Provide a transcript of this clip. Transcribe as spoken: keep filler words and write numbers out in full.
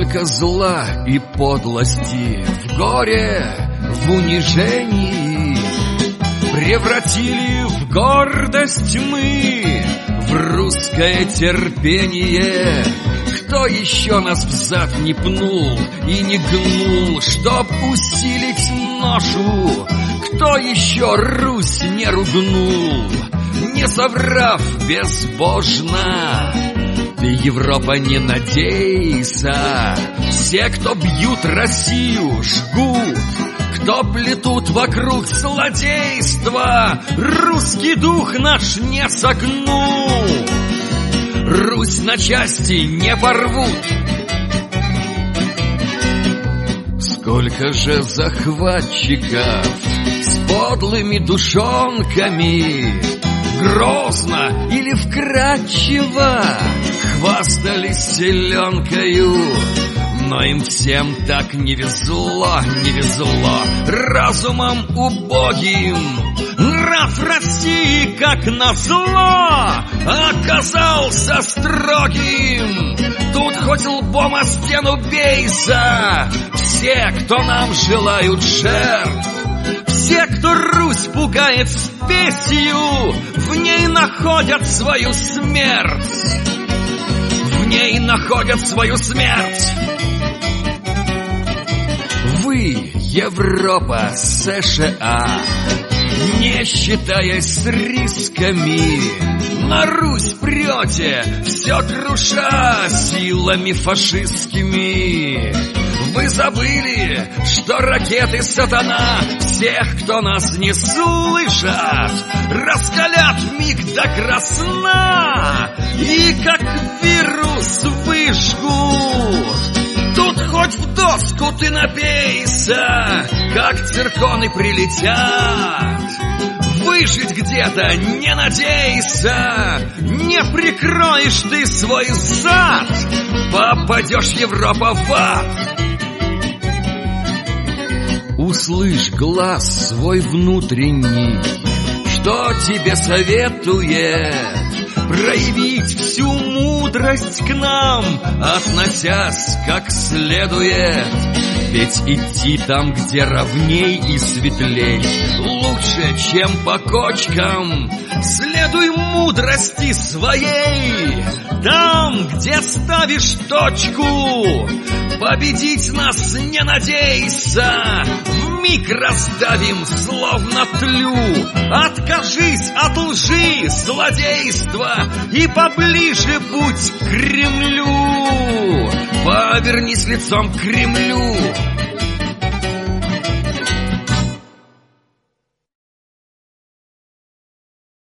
Сколько зла и подлости в горе, в унижении превратили в гордость мы, в русское терпение. Кто еще нас взад не пнул и не гнул, чтоб усилить ношу? Кто еще Русь не ругнул, не соврав безбожно? Ты, Европа, не надейся. Все, кто бьют Россию, жгут, кто плетут вокруг злодейства, русский дух наш не согнут. Русь на части не порвут. Сколько же захватчиков с подлыми душонками грозно или вкрадчиво хвастались селенкою, но им всем так не везло, не везло разумом убогим. Нрав России, как назло, оказался строгим. Тут хоть лбом о стену бейся, все, кто нам желают жертв, все, кто Русь пугает спесью, в ней находят свою смерть. В ней находят свою смерть. Вы, Европа, США, не считаясь с рисками, на Русь прете, все круша силами фашистскими. Вы забыли, что ракеты сатана всех, кто нас не слышат, раскалят вмиг до красна и как вирус выжгут. Тут хоть в доску ты набейся, как цирконы прилетят. Выжить где-то не надейся, не прикроешь ты свой зад, попадешь, Европа, в ад. Услышь глаз свой внутренний, что тебе советует проявить всю мудрость к нам, относясь как следует. Ведь идти там, где ровней и светлей, лучше, чем по кочкам. Следуй мудрости своей, там, где ставишь точку. Победить нас не надейся, вмиг раздавим, словно тлю. Откажись от лжи, злодейства, и поближе будь к Кремлю. Повернись лицом к Кремлю,